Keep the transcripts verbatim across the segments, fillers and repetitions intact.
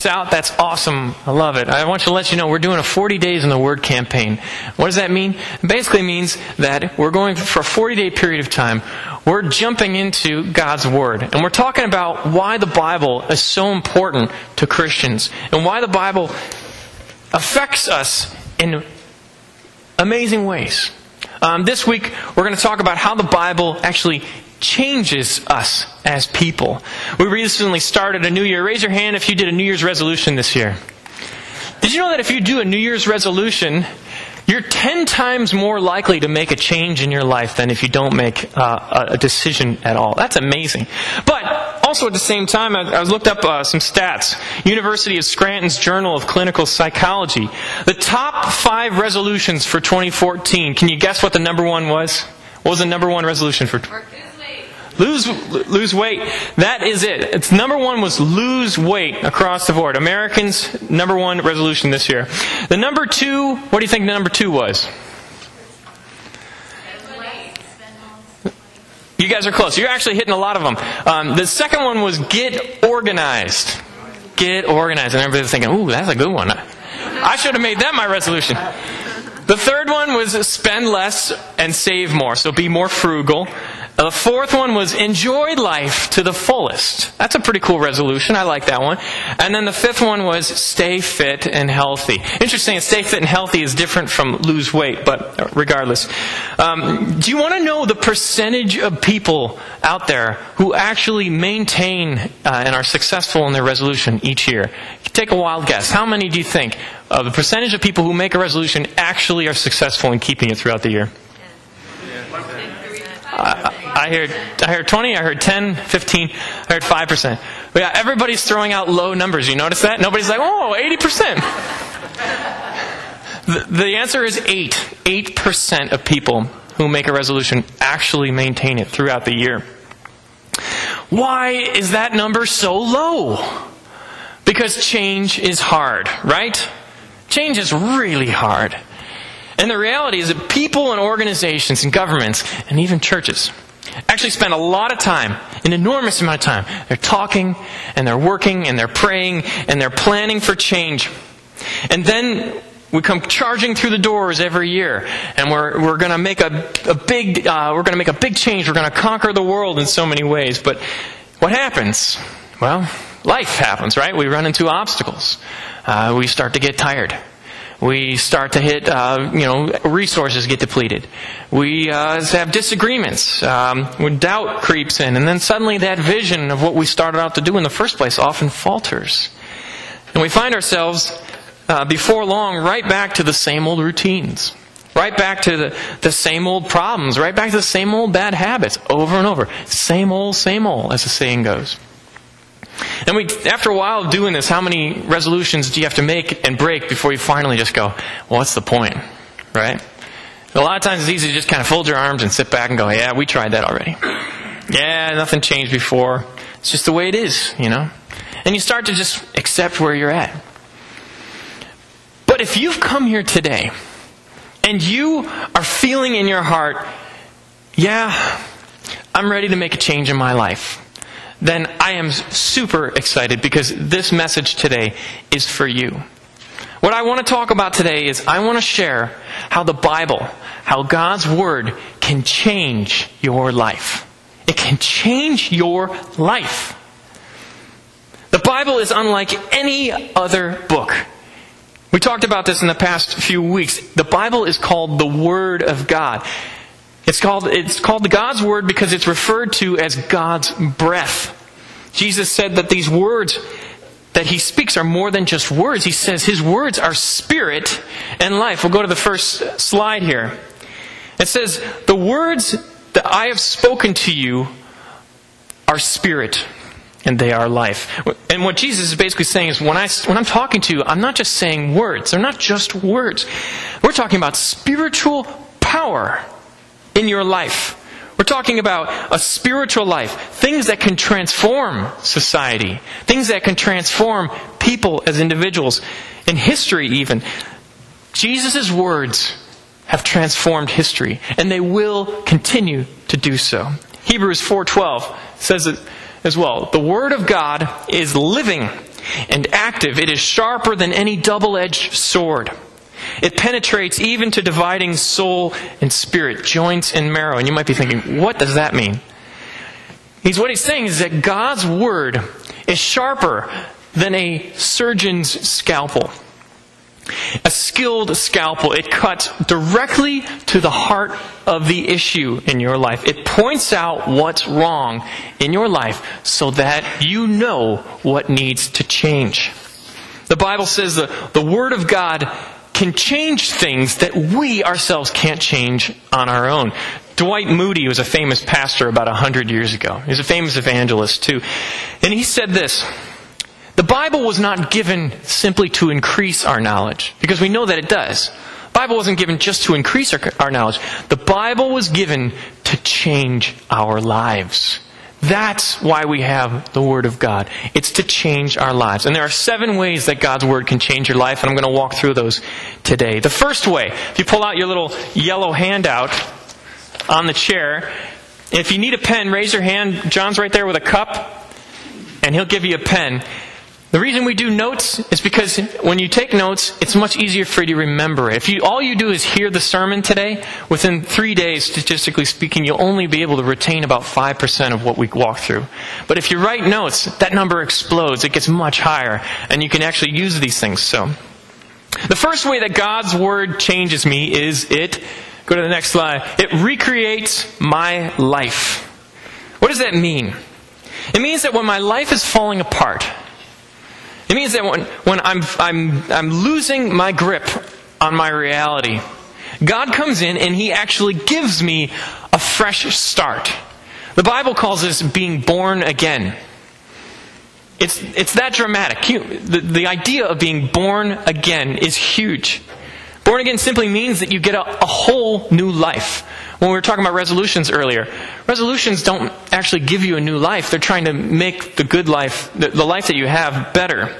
out, that's awesome. I love it. I want to let you know we're doing a forty days in the Word campaign. What does that mean? It basically means that we're going for a forty-day period of time. We're jumping into God's Word. And we're talking about why the Bible is so important to Christians and why the Bible affects us in amazing ways. Um, this week, we're going to talk about how the Bible actually changes us as people. We recently started a new year. Raise your hand if you did a New Year's resolution this year. Did you know that if you do a New Year's resolution, you're ten times more likely to make a change in your life than if you don't make uh, a decision at all? That's amazing. But also at the same time, I, I looked up uh, some stats. University of Scranton's Journal of Clinical Psychology. The top five resolutions for twenty fourteen. Can you guess what the number one was? What was the number one resolution for? Lose lose weight. That is it. Its number one was lose weight across the board. Americans' number one resolution this year. The number two, what do you think the number two was? You guys are close. You're actually hitting a lot of them. Um, the second one was get organized. Get organized. And everybody's thinking, ooh, that's a good one. I should have made that my resolution. The third one was spend less and save more. So be more frugal. The fourth one was enjoy life to the fullest. That's a pretty cool resolution. I like that one. And then the fifth one was stay fit and healthy. Interesting, stay fit and healthy is different from lose weight, but regardless. Um, do you want to know the percentage of people out there who actually maintain uh, and are successful in their resolution each year? Take a wild guess. How many do you think of the percentage of people who make a resolution actually are successful in keeping it throughout the year? I, I heard I heard twenty, I heard ten, fifteen, I heard five percent. But yeah, everybody's throwing out low numbers. You notice that? Nobody's like, oh, eighty percent. The, the answer is eight. eight percent of people who make a resolution actually maintain it throughout the year. Why is that number so low? Because change is hard, right? Change is really hard. And the reality is that people and organizations and governments and even churches actually spend a lot of time, an enormous amount of time. They're talking and they're working and they're praying and they're planning for change. And then we come charging through the doors every year, and we're we're going to make a a big uh, we're going to make a big change. We're going to conquer the world in so many ways. But what happens? Well, life happens, right? We run into obstacles. Uh, we start to get tired. We start to hit, uh, you know, resources get depleted. We uh, have disagreements. Um, when doubt creeps in. And then suddenly that vision of what we started out to do in the first place often falters. And we find ourselves, uh, before long, right back to the same old routines. Right back to the, the same old problems. Right back to the same old bad habits over and over. Same old, same old, as the saying goes. And we, after a while of doing this, how many resolutions do you have to make and break before you finally just go, well, what's the point? Right? A lot of times it's easy to just kind of fold your arms and sit back and go, yeah, we tried that already. Yeah, nothing changed before. It's just the way it is, you know? And you start to just accept where you're at. But if you've come here today and you are feeling in your heart, yeah, I'm ready to make a change in my life, then I am super excited because this message today is for you. What I want to talk about today is I want to share how the Bible, how God's Word can change your life. It can change your life. The Bible is unlike any other book. We talked about this in the past few weeks. The Bible is called the Word of God. It's called, it's called God's Word because it's referred to as God's breath. Jesus said that these words that He speaks are more than just words. He says His words are spirit and life. We'll go to the first slide here. It says, the words that I have spoken to you are spirit and they are life. And what Jesus is basically saying is when, I, when I'm talking to you, I'm not just saying words. They're not just words. We're talking about spiritual power in your life. We're talking about a spiritual life. Things that can transform society. Things that can transform people as individuals. In history even. Jesus' words have transformed history. And they will continue to do so. Hebrews four twelve says it as well. The Word of God is living and active. It is sharper than any double-edged sword. It penetrates even to dividing soul and spirit, joints and marrow. And you might be thinking, what does that mean? He's, what he's saying is that God's word is sharper than a surgeon's scalpel. A skilled scalpel. It cuts directly to the heart of the issue in your life. It points out what's wrong in your life so that you know what needs to change. The Bible says the, the Word of God can change things that we ourselves can't change on our own. Dwight Moody was a famous pastor about a hundred years ago. He was a famous evangelist too. And he said this: the Bible was not given simply to increase our knowledge, because we know that it does. The Bible wasn't given just to increase our, our knowledge. The Bible was given to change our lives. That's why we have the Word of God. It's to change our lives. And there are seven ways that God's Word can change your life, and I'm going to walk through those today. The first way, if you pull out your little yellow handout on the chair, if you need a pen, raise your hand. John's right there with a cup, and he'll give you a pen. The reason we do notes is because when you take notes, it's much easier for you to remember it. If you, all you do is hear the sermon today, within three days, statistically speaking, you'll only be able to retain about five percent of what we walk through. But if you write notes, that number explodes. It gets much higher, and you can actually use these things. So, the first way that God's Word changes me is it, go to the next slide, it recreates my life. What does that mean? It means that when my life is falling apart, it means that when, when I'm, I'm, I'm losing my grip on my reality, God comes in and He actually gives me a fresh start. The Bible calls this being born again. It's, it's that dramatic. You, the, the idea of being born again is huge. Born again simply means that you get a, a whole new life. When we were talking about resolutions earlier, resolutions don't actually give you a new life. They're trying to make the good life, the, the life that you have, better.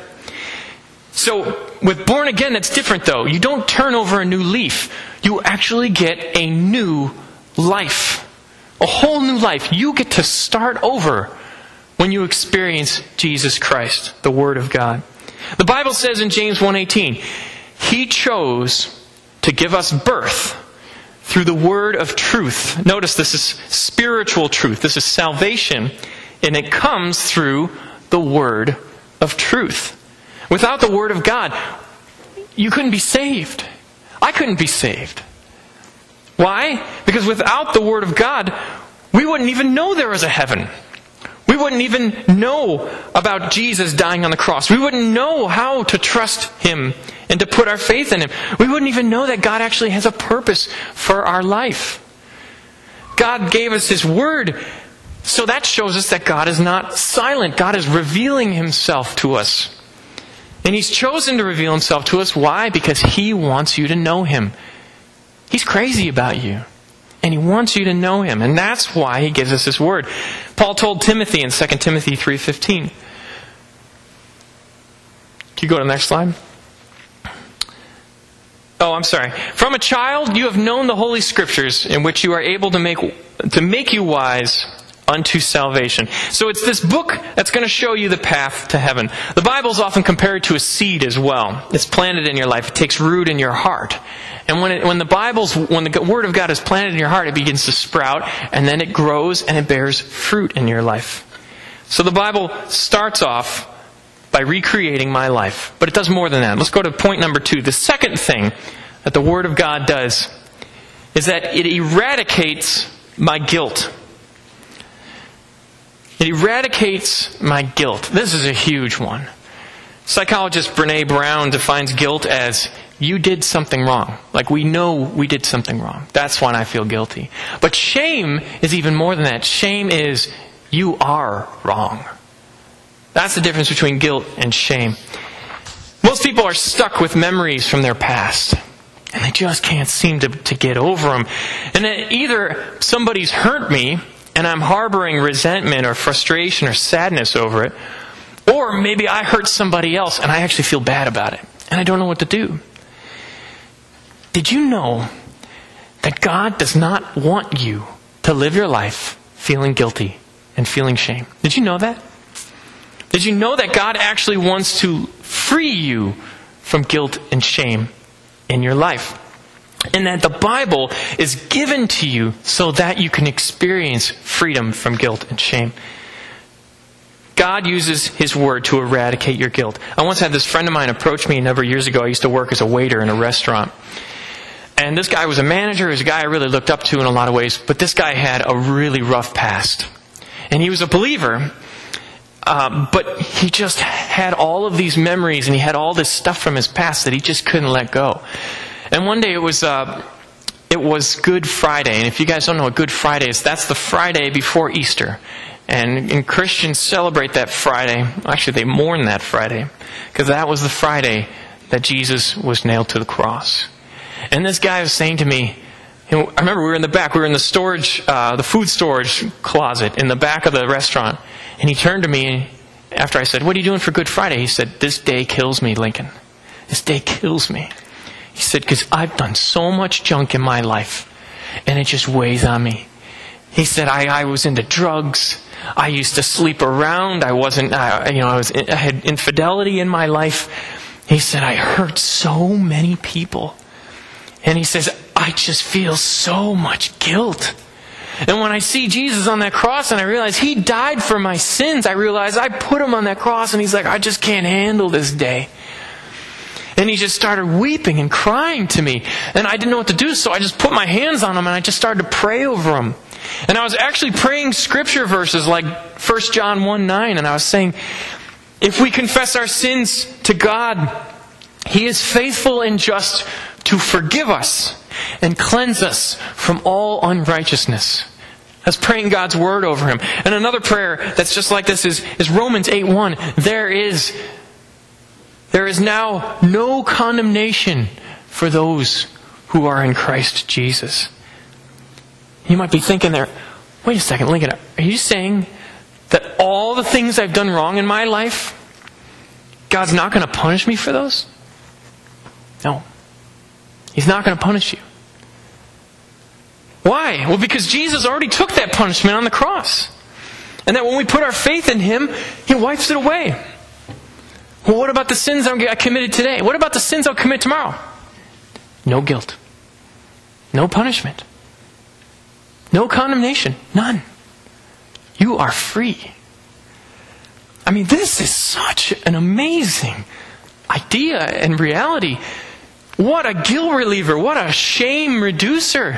So, with born again, that's different though. You don't turn over a new leaf. You actually get a new life. A whole new life. You get to start over when you experience Jesus Christ, the Word of God. The Bible says in James one eighteen, He chose to give us birth through the word of truth. Notice this is spiritual truth. This is salvation. And it comes through the word of truth. Without the Word of God, you couldn't be saved. I couldn't be saved. Why? Because without the Word of God, we wouldn't even know there was a heaven. We wouldn't even know about Jesus dying on the cross. We wouldn't know how to trust Him and to put our faith in Him. We wouldn't even know that God actually has a purpose for our life. God gave us His Word, so that shows us that God is not silent. God is revealing Himself to us. And He's chosen to reveal Himself to us. Why? Because He wants you to know Him. He's crazy about you. And He wants you to know Him. And that's why He gives us His Word. Paul told Timothy in Second Timothy three fifteen. Can you go to the next slide? Oh, I'm sorry. From a child you have known the Holy Scriptures, in which you are able to make to make you wise unto salvation. So it's this book that's going to show you the path to heaven. The Bible is often compared to a seed as well. It's planted in your life. It takes root in your heart. And when it, when the Bible's when the Word of God is planted in your heart, it begins to sprout, and then it grows and it bears fruit in your life. So the Bible starts off by recreating my life. But it does more than that. Let's go to point number two. The second thing that the Word of God does is that it eradicates my guilt. It eradicates my guilt. This is a huge one. Psychologist Brene Brown defines guilt as, you did something wrong. Like, we know we did something wrong. That's when I feel guilty. But shame is even more than that. Shame is, you are wrong. That's the difference between guilt and shame. Most people are stuck with memories from their past, and they just can't seem to, to get over them. And then either somebody's hurt me, and I'm harboring resentment or frustration or sadness over it, or maybe I hurt somebody else and I actually feel bad about it, and I don't know what to do. Did you know that God does not want you to live your life feeling guilty and feeling shame? Did you know that? Did you know that God actually wants to free you from guilt and shame in your life? And that the Bible is given to you so that you can experience freedom from guilt and shame. God uses His Word to eradicate your guilt. I once had this friend of mine approach me a number of years ago. I used to work as a waiter in a restaurant. And this guy was a manager. He was a guy I really looked up to in a lot of ways. But this guy had a really rough past. And he was a believer. Uh, but he just had all of these memories and he had all this stuff from his past that he just couldn't let go. And one day it was uh, it was Good Friday. And if you guys don't know what Good Friday is, that's the Friday before Easter. And, and Christians celebrate that Friday. Actually, they mourn that Friday. Because that was the Friday that Jesus was nailed to the cross. And this guy was saying to me, you know, I remember we were in the back. We were in the storage, uh, the food storage closet in the back of the restaurant. And he turned to me after I said, "What are you doing for Good Friday?" He said, "This day kills me, Lincoln. This day kills me." He said, "Because I've done so much junk in my life, and it just weighs on me." He said, I, I was into drugs. I used to sleep around. I wasn't, uh, you know, I was, I had infidelity in my life. He said, "I hurt so many people." And he says, "I just feel so much guilt. And when I see Jesus on that cross and I realize He died for my sins, I realize I put Him on that cross." And he's like, "I just can't handle this day." And he just started weeping and crying to me. And I didn't know what to do, so I just put my hands on him and I just started to pray over him. And I was actually praying scripture verses like First John one nine. And I was saying, if we confess our sins to God, He is faithful and just to forgive us and cleanse us from all unrighteousness. I was praying God's word over him. And another prayer that's just like this is, is Romans eight one. There is, there is now no condemnation for those who are in Christ Jesus. You might be thinking there, wait a second, Lincoln, are you saying that all the things I've done wrong in my life, God's not going to punish me for those? No. He's not going to punish you. Why? Well, because Jesus already took that punishment on the cross. And that when we put our faith in Him, He wipes it away. Well, what about the sins I committed today? What about the sins I'll commit tomorrow? No guilt. No punishment. No condemnation. None. You are free. I mean, this is such an amazing idea and reality. What a guilt reliever. What a shame reducer.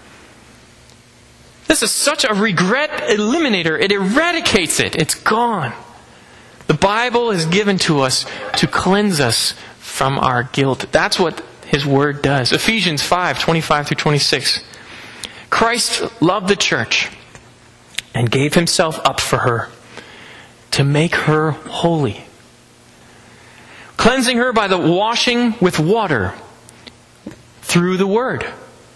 This is such a regret eliminator. It eradicates it. It's gone. The Bible is given to us to cleanse us from our guilt. That's what His Word does. Ephesians five twenty-five through twenty-six. Christ loved the church and gave Himself up for her to make her holy, cleansing her by the washing with water through the Word.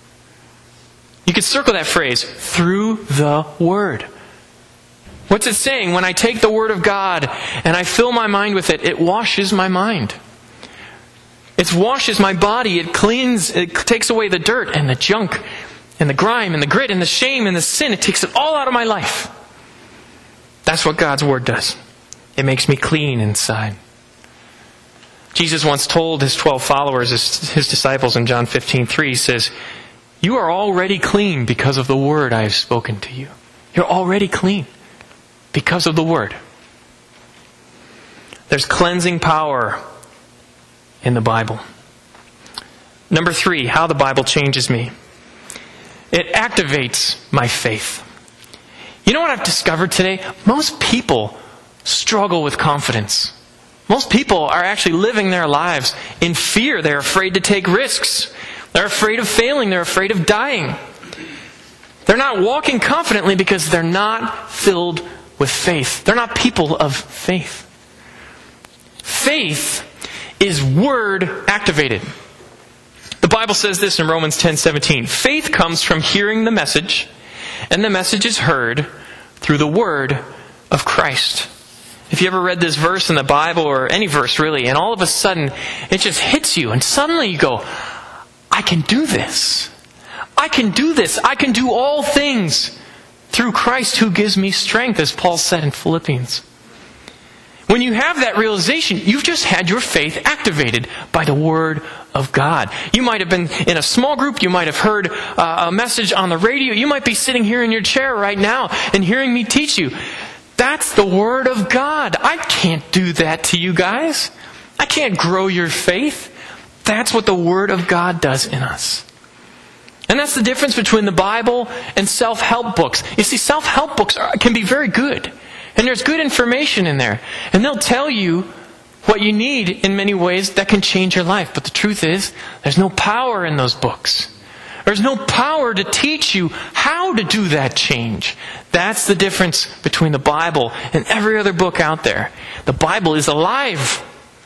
You could circle that phrase, through the Word. What's it saying? When I take the Word of God and I fill my mind with it, it washes my mind. It washes my body. It cleans, it takes away the dirt and the junk and the grime and the grit and the shame and the sin. It takes it all out of my life. That's what God's Word does. It makes me clean inside. Jesus once told His twelve followers, His, his disciples in John fifteen three, He says, "You are already clean because of the Word I have spoken to you." You're already clean because of the Word. There's cleansing power in the Bible. Number three, how the Bible changes me. It activates my faith. You know what I've discovered today? Most people struggle with confidence. Most people are actually living their lives in fear. They're afraid to take risks. They're afraid of failing. They're afraid of dying. They're not walking confidently because they're not filled with faith. They're not people of faith. Faith is Word activated. The Bible says this in Romans ten seventeen. Faith comes from hearing the message, and the message is heard through the Word of Christ. If you ever read this verse in the Bible, or any verse really, and all of a sudden it just hits you, and suddenly you go, I can do this. I can do this. I can do all things through Christ who gives me strength, as Paul said in Philippians. When you have that realization, you've just had your faith activated by the Word of God. You might have been in a small group. You might have heard uh, a message on the radio. You might be sitting here in your chair right now and hearing me teach you. That's the Word of God. I can't do that to you guys. I can't grow your faith. That's what the Word of God does in us. And that's the difference between the Bible and self-help books. You see, self-help books are, can be very good. And there's good information in there. And they'll tell you what you need in many ways that can change your life. But the truth is, there's no power in those books. There's no power to teach you how to do that change. That's the difference between the Bible and every other book out there. The Bible is alive.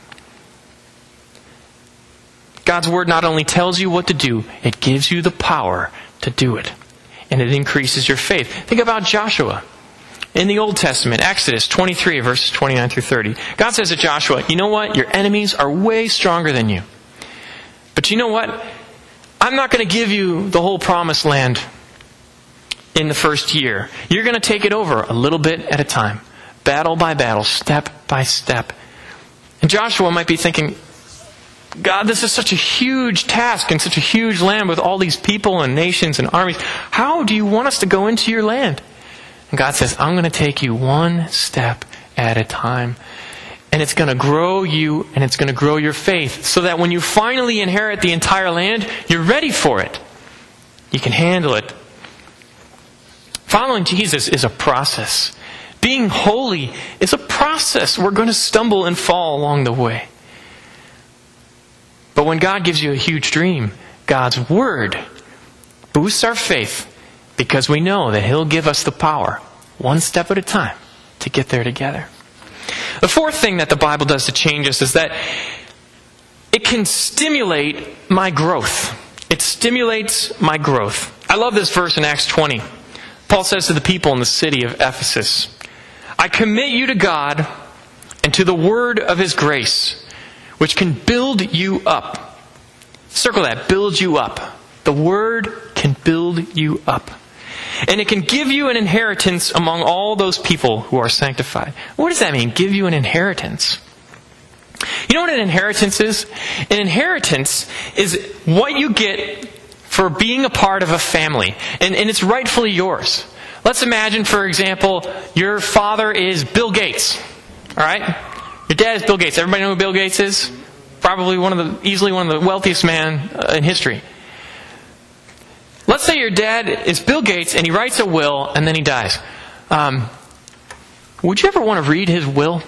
God's Word not only tells you what to do, it gives you the power to do it. And it increases your faith. Think about Joshua. In the Old Testament, Exodus twenty-three, verses twenty-nine through thirty. God says to Joshua, you know what? Your enemies are way stronger than you. But you know what? I'm not going to give you the whole promised land in the first year. You're going to take it over a little bit at a time. Battle by battle, step by step. And Joshua might be thinking, God, this is such a huge task and such a huge land with all these people and nations and armies. How do you want us to go into your land? And God says, I'm going to take you one step at a time. And it's going to grow you and it's going to grow your faith so that when you finally inherit the entire land, you're ready for it. You can handle it. Following Jesus is a process. Being holy is a process. We're going to stumble and fall along the way. But when God gives you a huge dream, God's Word boosts our faith because we know that He'll give us the power, one step at a time, to get there together. The fourth thing that the Bible does to change us is that it can stimulate my growth. It stimulates my growth. I love this verse in Acts twenty. Paul says to the people in the city of Ephesus, I commit you to God and to the word of His grace, which can build you up. Circle that, build you up. The Word can build you up. And it can give you an inheritance among all those people who are sanctified. What does that mean, give you an inheritance? You know what an inheritance is? An inheritance is what you get for being a part of a family. And, and it's rightfully yours. Let's imagine, for example, your father is Bill Gates. All right? Your dad is Bill Gates. Everybody know who Bill Gates is? Probably one of the, easily one of the wealthiest men in history. Let's say your dad is Bill Gates and he writes a will and then he dies. Um, would you ever want to read his will?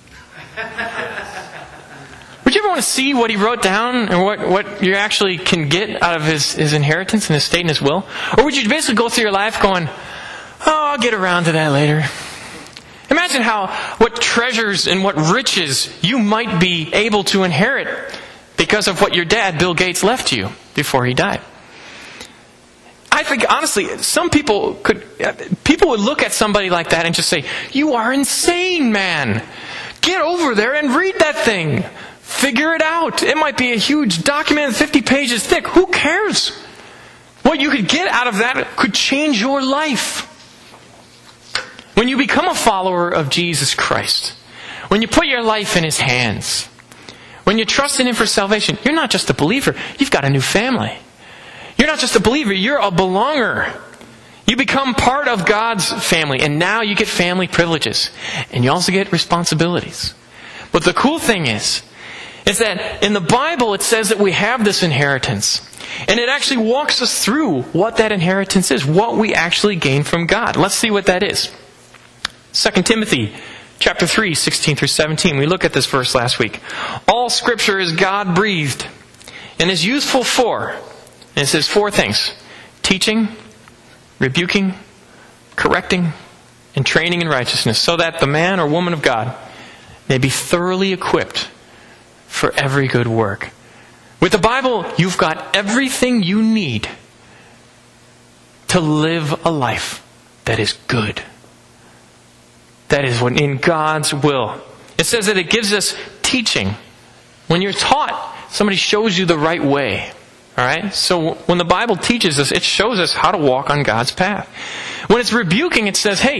Would you ever want to see what he wrote down and what, what you actually can get out of his, his inheritance and his estate and his will? Or would you basically go through your life going, oh, I'll get around to that later? Imagine how, what treasures and what riches you might be able to inherit because of what your dad, Bill Gates, left you before he died. I think, honestly, some people could, people would look at somebody like that and just say, you are insane, man. Get over there and read that thing. Figure it out. It might be a huge document fifty pages thick. Who cares? What you could get out of that could change your life. When you become a follower of Jesus Christ, when you put your life in His hands, when you trust in Him for salvation, you're not just a believer, you've got a new family. You're not just a believer, you're a belonger. You become part of God's family, and now you get family privileges. And you also get responsibilities. But the cool thing is, is that in the Bible it says that we have this inheritance. And it actually walks us through what that inheritance is, what we actually gain from God. Let's see what that is. Second Timothy chapter three, sixteen through seventeen. We looked at this verse last week. All Scripture is God-breathed and is useful for, and it says four things: teaching, rebuking, correcting, and training in righteousness, so that the man or woman of God may be thoroughly equipped for every good work. With the Bible, you've got everything you need to live a life that is good. That is what in God's will. It says that it gives us teaching. When you're taught, somebody shows you the right way. All right? So when the Bible teaches us, it shows us how to walk on God's path. When it's rebuking, it says, hey,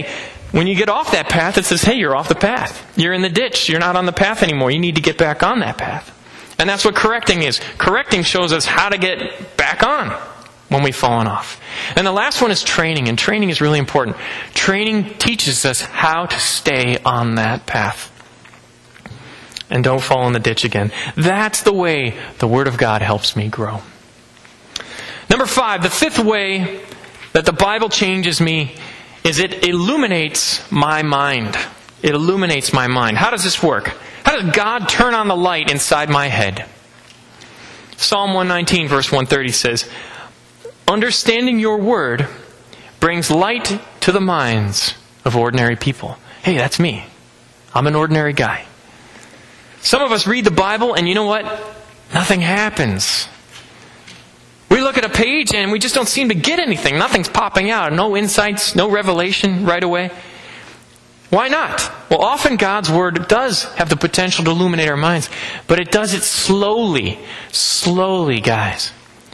when you get off that path, it says, hey, you're off the path. You're in the ditch. You're not on the path anymore. You need to get back on that path. And that's what correcting is. Correcting shows us how to get back on when we've fallen off. And the last one is training, and training is really important. Training teaches us how to stay on that path and don't fall in the ditch again. That's the way the Word of God helps me grow. Number five, the fifth way that the Bible changes me is it illuminates my mind. It illuminates my mind. How does this work? How does God turn on the light inside my head? Psalm one nineteen, verse one thirty says, understanding your word brings light to the minds of ordinary people. Hey, that's me. I'm an ordinary guy. Some of us read the Bible and you know what? Nothing happens. We look at a page and we just don't seem to get anything. Nothing's popping out. No insights, no revelation right away. Why not? Well, often God's Word does have the potential to illuminate our minds, but it does it slowly. Slowly, guys.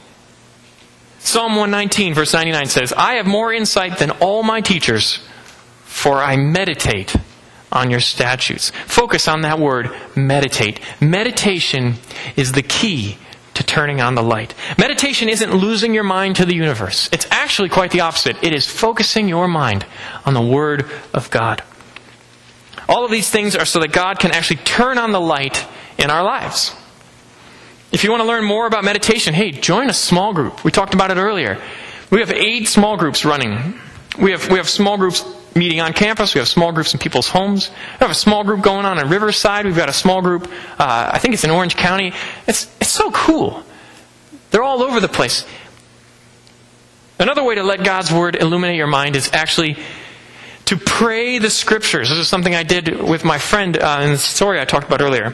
Psalm one nineteen, verse ninety-nine says, I have more insight than all my teachers, for I meditate on your statutes. Focus on that word, meditate. Meditation is the key to turning on the light. Meditation isn't losing your mind to the universe. It's actually quite the opposite. It is focusing your mind on the Word of God. All of these things are so that God can actually turn on the light in our lives. If you want to learn more about meditation, hey, join a small group. We talked about it earlier. We have eight small groups running. We have we have small groups meeting on campus. We have small groups in people's homes. We have a small group going on in Riverside. We've got a small group, uh, I think it's in Orange County. It's, it's so cool. They're all over the place. Another way to let God's Word illuminate your mind is actually to pray the Scriptures. This is something I did with my friend uh, in the story I talked about earlier.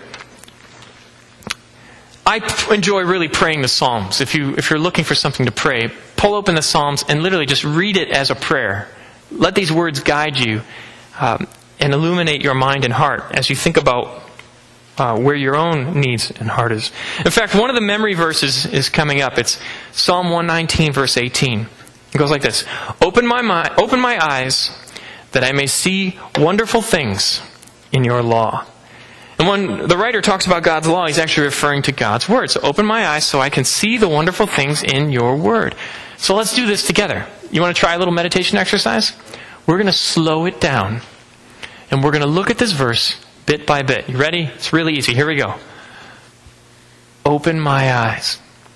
I p- enjoy really praying the Psalms. If, you, if you're looking for something to pray, pull open the Psalms and literally just read it as a prayer. Let these words guide you um, and illuminate your mind and heart as you think about uh, where your own needs and heart is. In fact, one of the memory verses is coming up. It's Psalm one nineteen, verse eighteen. It goes like this. Open my mind, open my eyes that I may see wonderful things in your law. And when the writer talks about God's law, he's actually referring to God's Word. So open my eyes so I can see the wonderful things in your Word. So let's do this together. You want to try a little meditation exercise? We're going to slow it down. And we're going to look at this verse bit by bit. You ready? It's really easy. Here we go. Open my eyes.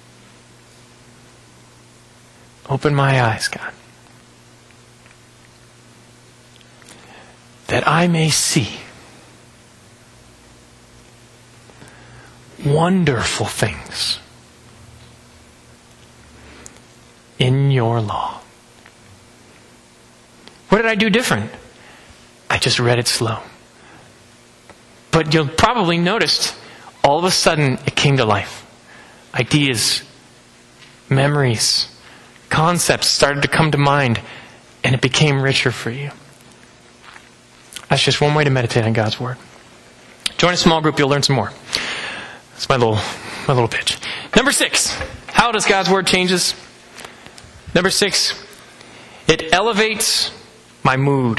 Open my eyes, God. That I may see wonderful things in your law. What did I do different? I just read it slow. But you'll probably noticed all of a sudden it came to life. Ideas, memories, concepts started to come to mind, and it became richer for you. That's just one way to meditate on God's Word. Join a small group, you'll learn some more. That's my little my little pitch. Number six, how does God's Word change us? Number six, it elevates my mood.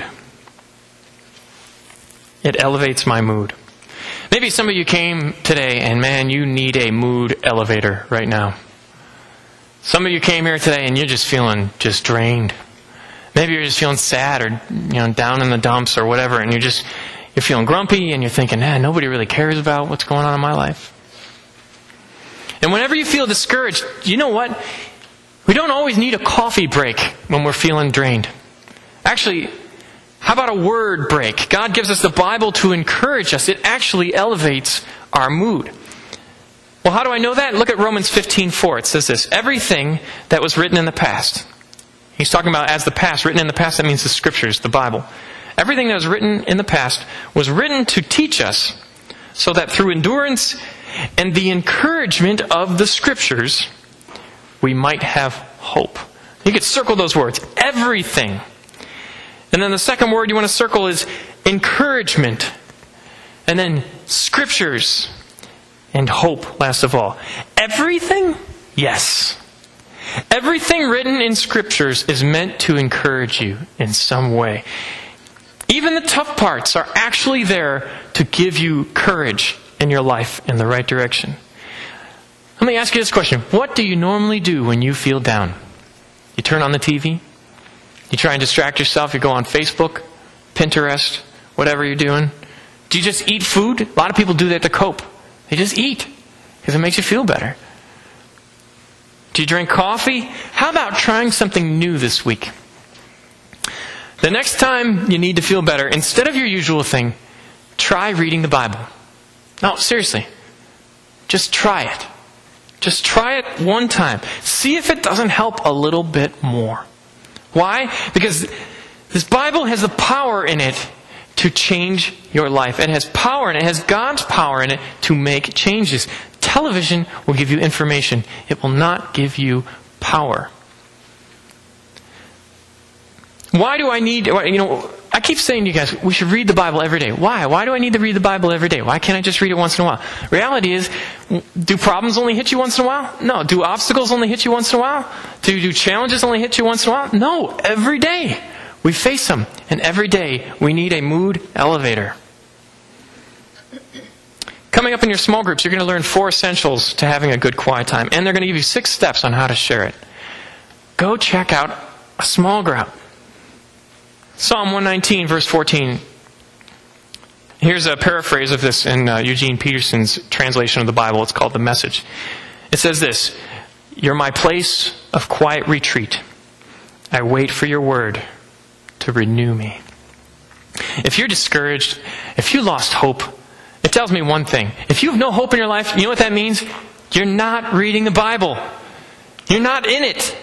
It elevates my mood. Maybe some of you came today and man, you need a mood elevator right now. Some of you came here today and you're just feeling just drained. Maybe you're just feeling sad or you know down in the dumps or whatever, and you're just you're feeling grumpy and you're thinking, man, nobody really cares about what's going on in my life. And whenever you feel discouraged, you know what? We don't always need a coffee break when we're feeling drained. Actually, how about a word break? God gives us the Bible to encourage us. It actually elevates our mood. Well, how do I know that? Look at Romans fifteen four. It says this, everything that was written in the past. He's talking about as the past. Written in the past, that means the Scriptures, the Bible. Everything that was written in the past was written to teach us so that through endurance and the encouragement of the Scriptures, we might have hope. You could circle those words. Everything. And then the second word you want to circle is encouragement. And then Scriptures and hope, last of all. Everything? Yes. Everything written in Scriptures is meant to encourage you in some way. Even the tough parts are actually there to give you courage in your life in the right direction. Let me ask you this question. What do you normally do when you feel down? You turn on the T V? You try and distract yourself? You go on Facebook, Pinterest, whatever you're doing? Do you just eat food? A lot of people do that to cope. They just eat because it makes you feel better. Do you drink coffee? How about trying something new this week? The next time you need to feel better, instead of your usual thing, try reading the Bible. No, seriously. Just try it. Just try it one time. See if it doesn't help a little bit more. Why? Because this Bible has the power in it to change your life. It has power in it. It has God's power in it to make changes. Television will give you information. It will not give you power. Why do I need, you know, I keep saying to you guys, we should read the Bible every day. Why? Why do I need to read the Bible every day? Why can't I just read it once in a while? Reality is, do problems only hit you once in a while? No. Do obstacles only hit you once in a while? Do, do challenges only hit you once in a while? No. Every day we face them. And every day we need a mood elevator. Coming up in your small groups, you're going to learn four essentials to having a good quiet time. And they're going to give you six steps on how to share it. Go check out a small group. Psalm one nineteen, verse fourteen. Here's a paraphrase of this in uh, Eugene Peterson's translation of the Bible. It's called The Message. It says this: "You're my place of quiet retreat. I wait for your word to renew me." If you're discouraged, if you lost hope, it tells me one thing. If you have no hope in your life, you know what that means? You're not reading the Bible. You're not in it.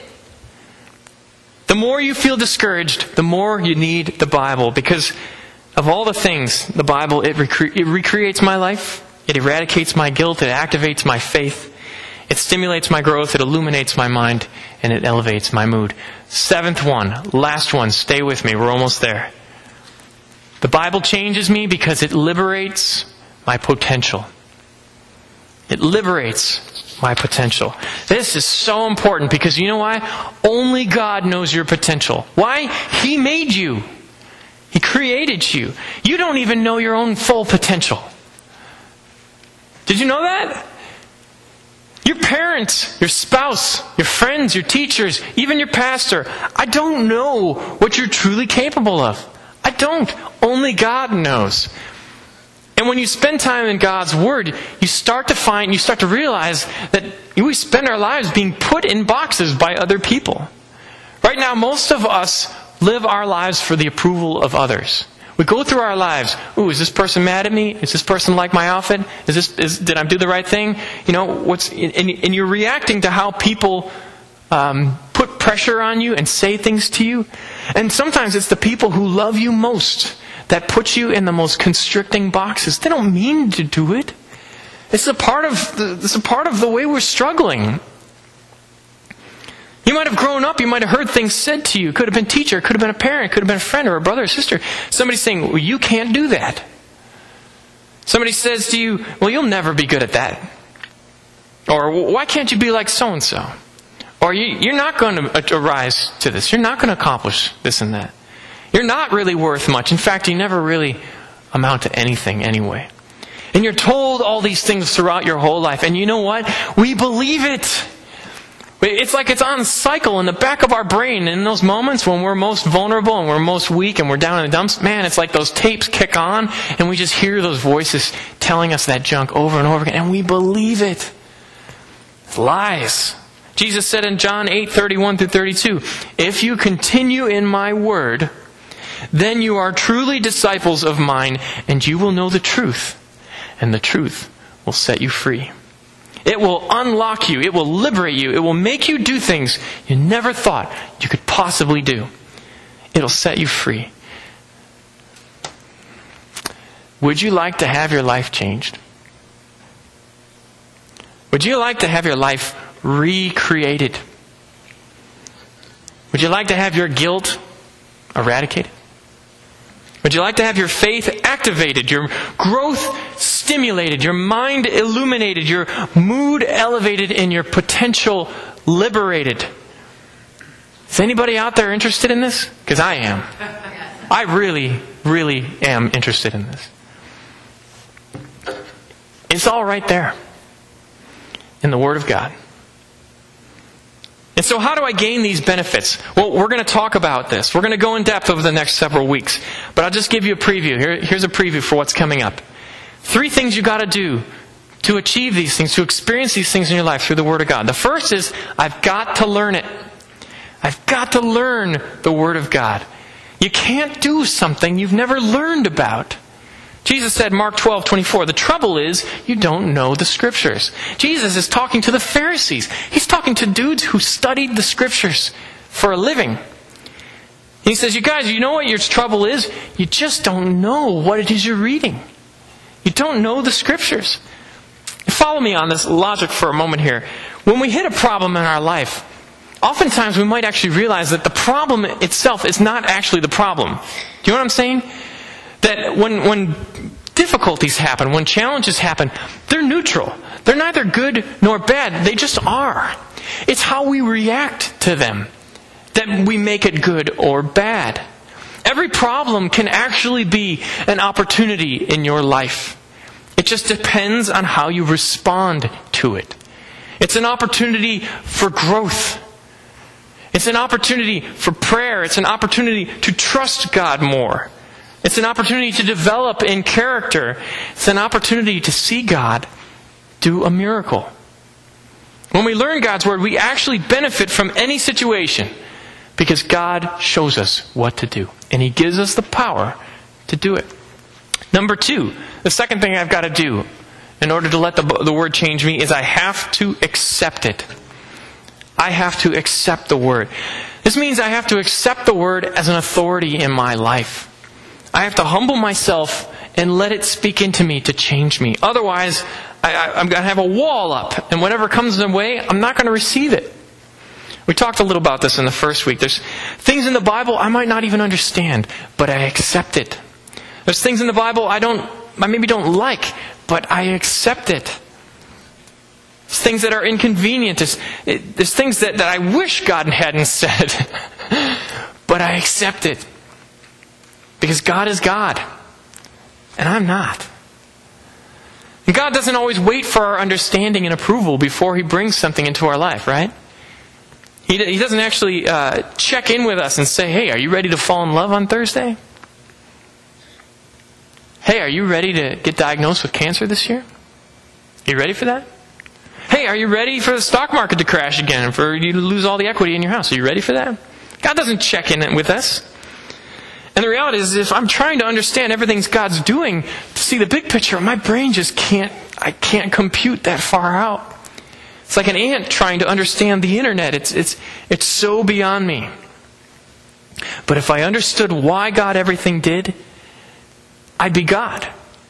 The more you feel discouraged, the more you need the Bible. Because of all the things, the Bible, it, recre- it recreates my life. It eradicates my guilt. It activates my faith. It stimulates my growth. It illuminates my mind. And it elevates my mood. Seventh one, last one. Stay with me. We're almost there. The Bible changes me because it liberates my potential. It liberates my potential. This is so important because you know why? Only God knows your potential. Why? He made you. He created you. You don't even know your own full potential. Did you know that? Your parents, your spouse, your friends, your teachers, even your pastor, I don't know what you're truly capable of. I don't. Only God knows. And when you spend time in God's Word, you start to find, you start to realize that we spend our lives being put in boxes by other people. Right now, most of us live our lives for the approval of others. We go through our lives. Ooh, is this person mad at me? Is this person like my outfit? Is this? Is, did I do the right thing? You know, what's? And, and you're reacting to how people um, put pressure on you and say things to you. And sometimes it's the people who love you most that put you in the most constricting boxes. They don't mean to do it. It's a part of the, it's a part of the way we're struggling. You might have grown up, you might have heard things said to you. It could have been a teacher, it could have been a parent, it could have been a friend or a brother or sister. Somebody saying, well, you can't do that. Somebody says to you, well, you'll never be good at that. Or, why can't you be like so-and-so? Or, you, you're not going to arise to this. You're not going to accomplish this and that. You're not really worth much. In fact, you never really amount to anything anyway. And you're told all these things throughout your whole life. And you know what? We believe it. It's like it's on cycle in the back of our brain. And in those moments when we're most vulnerable and we're most weak and we're down in the dumps, man, it's like those tapes kick on and we just hear those voices telling us that junk over and over again. And we believe it. It's lies. Jesus said in John eight, thirty-one through thirty-two, "If you continue in my word, then you are truly disciples of mine, and you will know the truth, and the truth will set you free." It will unlock you. It will liberate you. It will make you do things you never thought you could possibly do. It'll set you free. Would you like to have your life changed? Would you like to have your life recreated? Would you like to have your guilt eradicated? Would you like to have your faith activated, your growth stimulated, your mind illuminated, your mood elevated, and your potential liberated? Is anybody out there interested in this? Because I am. I really, really am interested in this. It's all right there in the Word of God. And so how do I gain these benefits? Well, we're going to talk about this. We're going to go in depth over the next several weeks. But I'll just give you a preview. Here, here's a preview for what's coming up. Three things you got to do to achieve these things, to experience these things in your life through the Word of God. The first is, I've got to learn it. I've got to learn the Word of God. You can't do something you've never learned about. Jesus said, Mark twelve twenty-four, the trouble is you don't know the Scriptures. Jesus is talking to the Pharisees. He's talking to dudes who studied the Scriptures for a living. He says, you guys, you know what your trouble is? You just don't know what it is you're reading. You don't know the Scriptures. Follow me on this logic for a moment here. When we hit a problem in our life, oftentimes we might actually realize that the problem itself is not actually the problem. Do you know what I'm saying? That when, when difficulties happen, when challenges happen, they're neutral. They're neither good nor bad. They just are. It's how we react to them that we make it good or bad. Every problem can actually be an opportunity in your life. It just depends on how you respond to it. It's an opportunity for growth. It's an opportunity for prayer. It's an opportunity to trust God more. It's an opportunity to develop in character. It's an opportunity to see God do a miracle. When we learn God's Word, we actually benefit from any situation because God shows us what to do. And He gives us the power to do it. Number two, the second thing I've got to do in order to let the, the Word change me is I have to accept it. I have to accept the Word. This means I have to accept the Word as an authority in my life. I have to humble myself and let it speak into me to change me. Otherwise, I, I, I'm going to have a wall up, and whatever comes in the way, I'm not going to receive it. We talked a little about this in the first week. There's things in the Bible I might not even understand, but I accept it. There's things in the Bible I don't, I maybe don't like, but I accept it. There's things that are inconvenient. There's, it, there's things that, that I wish God hadn't said, but I accept it. Because God is God, and I'm not. And God doesn't always wait for our understanding and approval before He brings something into our life, right? He, he doesn't actually uh, check in with us and say, hey, are you ready to fall in love on Thursday? Hey, are you ready to get diagnosed with cancer this year? Are you ready for that? Hey, are you ready for the stock market to crash again and for you to lose all the equity in your house? Are you ready for that? God doesn't check in with us. And the reality is, if I'm trying to understand everything God's doing to see the big picture, my brain just can't, I can't compute that far out. It's like an ant trying to understand the internet. It's, it's, it's so beyond me. But if I understood why God everything did, I'd be God.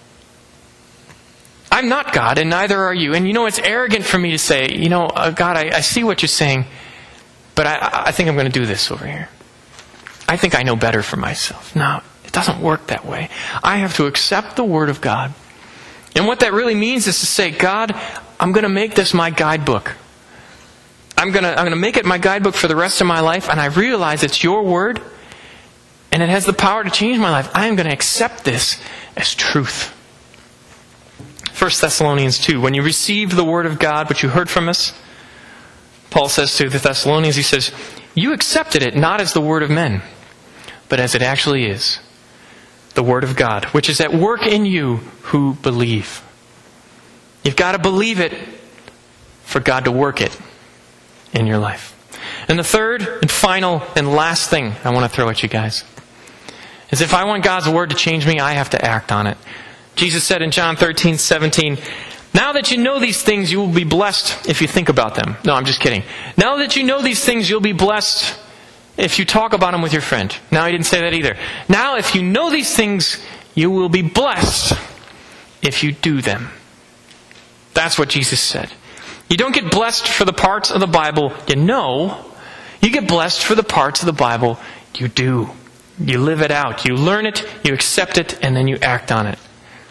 I'm not God, and neither are you. And you know, it's arrogant for me to say, you know, uh, God, I, I see what you're saying, but I, I think I'm going to do this over here. I think I know better for myself. No, it doesn't work that way. I have to accept the Word of God. And what that really means is to say, God, I'm going to make this my guidebook. I'm going to, I'm going to make it my guidebook for the rest of my life, and I realize it's your Word, and it has the power to change my life. I am going to accept this as truth. First Thessalonians two, when you received the Word of God, which you heard from us, Paul says to the Thessalonians, he says, you accepted it not as the word of men, but as it actually is, the Word of God, which is at work in you who believe. You've got to believe it for God to work it in your life. And the third and final and last thing I want to throw at you guys is if I want God's Word to change me, I have to act on it. Jesus said in John thirteen seventeen, now that you know these things, you will be blessed if you think about them. No, I'm just kidding. Now that you know these things, you'll be blessed if you talk about them with your friend. Now, he didn't say that either. Now, if you know these things, you will be blessed if you do them. That's what Jesus said. You don't get blessed for the parts of the Bible you know. You get blessed for the parts of the Bible you do. You live it out. You learn it, you accept it, and then you act on it.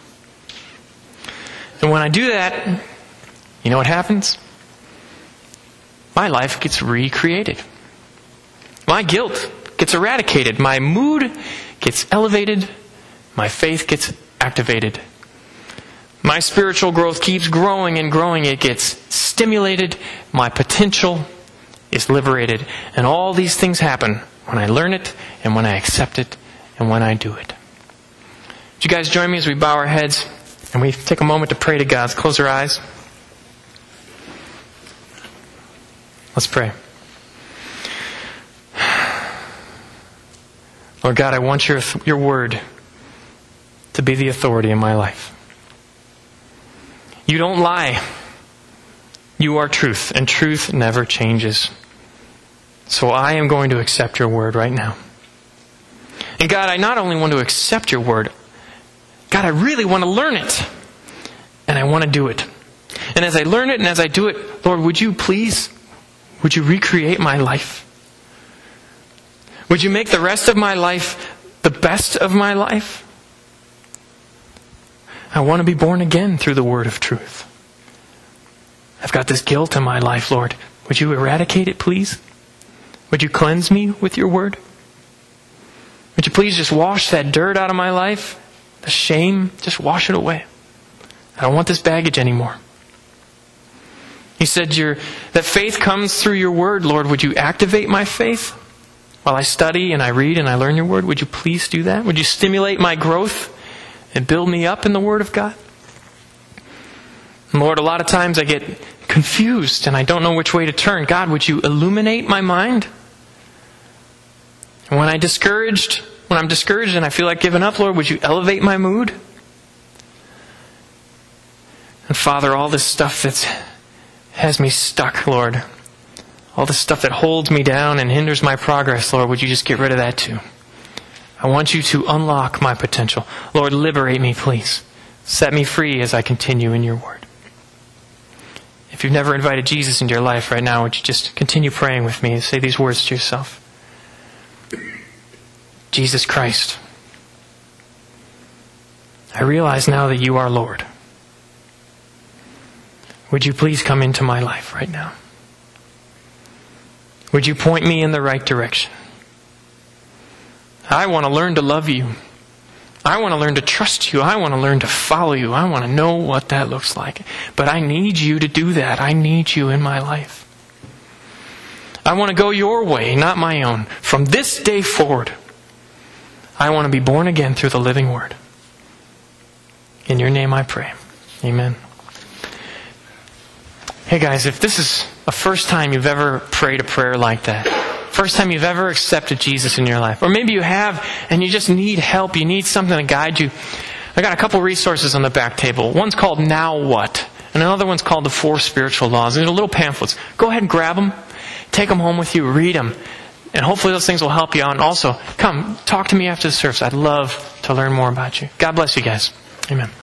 And when I do that, you know what happens? My life gets recreated. My guilt gets eradicated. My mood gets elevated. my faith gets activated. My spiritual growth keeps growing and growing. It gets stimulated. My potential is liberated. And all these things happen when I learn it and when I accept it and when I do it. Would you guys join me as we bow our heads and we take a moment to pray to God? Let's close our eyes. Let's pray. Lord God, I want your, your word to be the authority in my life. You don't lie. You are truth, and truth never changes. So I am going to accept your word right now. And God, I not only want to accept your word, God, I really want to learn it. And I want to do it. And as I learn it and as I do it, Lord, would you please, would you recreate my life? Would you make the rest of my life the best of my life? I want to be born again through the word of truth. I've got this guilt in my life, Lord. Would you eradicate it, please? Would you cleanse me with your word? Would you please just wash that dirt out of my life? The shame, just wash it away. I don't want this baggage anymore. You said your, that faith comes through your word, Lord. Would you activate my faith? While I study and I read and I learn your word, would you please do that? Would you stimulate my growth and build me up in the word of God? And Lord, a lot of times I get confused and I don't know which way to turn. God, would you illuminate my mind? And when I discouraged, when I'm discouraged and I feel like giving up, Lord, would you elevate my mood? And Father, all this stuff that has me stuck, Lord, all the stuff that holds me down and hinders my progress, Lord, would you just get rid of that too? I want you to unlock my potential. Lord, liberate me, please. Set me free as I continue in your word. If you've never invited Jesus into your life right now, would you just continue praying with me and say these words to yourself? Jesus Christ, I realize now that you are Lord. Would you please come into my life right now? Would you point me in the right direction? I want to learn to love you. I want to learn to trust you. I want to learn to follow you. I want to know what that looks like. But I need you to do that. I need you in my life. I want to go your way, not my own. From this day forward, I want to be born again through the living word. In your name I pray. Amen. Hey guys, if this is a first time you've ever prayed a prayer like that, first time you've ever accepted Jesus in your life, or maybe you have and you just need help, you need something to guide you, I got a couple resources on the back table. One's called Now What, and another one's called The Four Spiritual Laws. They're little pamphlets. Go ahead and grab them, take them home with you, read them, and hopefully those things will help you out. And also, come, talk to me after the service. I'd love to learn more about you. God bless you guys. Amen.